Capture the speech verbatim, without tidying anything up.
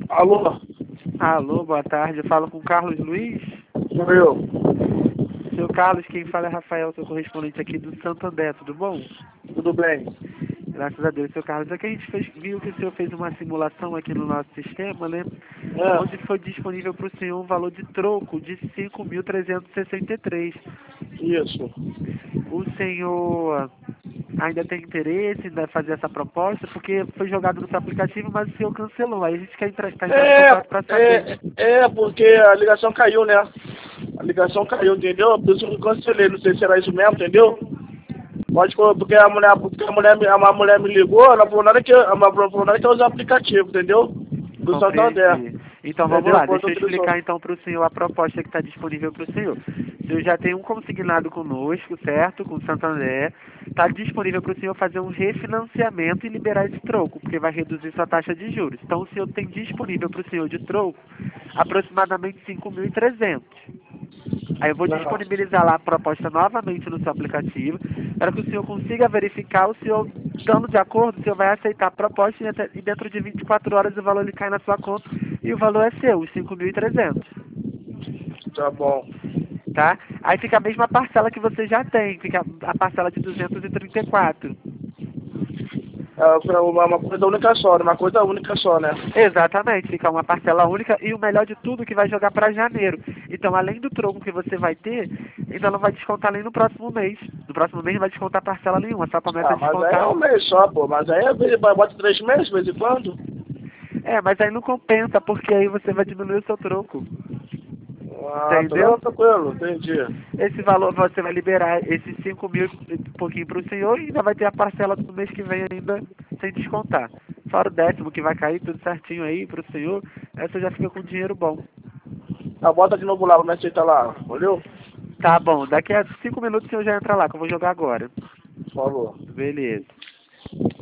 Alô? Alô, boa tarde. Eu falo com o Carlos Luiz. Sou eu. Seu Carlos, quem fala é Rafael, seu correspondente aqui do Santander, tudo bom? Tudo bem? Graças a Deus, seu Carlos. Aqui a gente fez, viu que o senhor fez uma simulação aqui no nosso sistema, né? É. Onde foi disponível para o senhor um valor de troco de cinco mil trezentos e sessenta e três. Isso. O senhor ainda tem interesse em fazer essa proposta? Porque foi jogado no seu aplicativo, mas o senhor cancelou. Aí a gente quer entrar, tá entrando em É, contato para saber. é, é, porque a ligação caiu, né? A ligação caiu, entendeu? Por isso que eu cancelei, não sei se era isso mesmo, entendeu? Pode, porque a mulher, porque a mulher, me- a mulher me ligou, ela falou nada que, ela falou nada que eu uso o aplicativo, entendeu? Do Santander. Compreendi. Então vamos Entendeu? lá, deixa eu Produto de explicar então para o senhor a proposta que está disponível para o senhor. O senhor já tem um consignado conosco, certo? Com o Santander. Está disponível para o senhor fazer um refinanciamento e liberar esse troco, porque vai reduzir sua taxa de juros. Então o senhor tem disponível para o senhor de troco aproximadamente cinco mil e trezentos. Aí eu vou Não. disponibilizar lá a proposta novamente no seu aplicativo, para que o senhor consiga verificar, o senhor, estando de acordo, o senhor vai aceitar a proposta e até- e dentro de vinte e quatro horas o valor ele cai na sua conta e o valor é seu, os cinco mil e trezentos, Tá bom. tá? Aí fica a mesma parcela que você já tem, fica a parcela de duzentos e trinta e quatro. É foi uma, uma coisa única só, né? Uma coisa única só, né? Exatamente, fica uma parcela única e o melhor de tudo que vai jogar para janeiro. Então, além do troco que você vai ter, ainda não vai descontar nem no próximo mês. No próximo mês não vai descontar parcela nenhuma, só começa a Ah, mas aí é descontar. um mês só, pô. Mas aí é, bota três meses, de vez em quando. É, mas aí não compensa, porque aí você vai diminuir o seu troco. Ah, Entendeu? tranquilo, tranquilo, entendi. Esse valor você vai liberar esses cinco mil e um pouquinho para o senhor e ainda vai ter a parcela do mês que vem ainda sem descontar. Fora o décimo que vai cair, tudo certinho aí para o senhor, aí você já fica com dinheiro bom. Ah, bota de novo lá, como é que você tá lá, valeu? Tá bom, daqui a cinco minutos o senhor já entra lá, que eu vou jogar agora. Por favor. Beleza.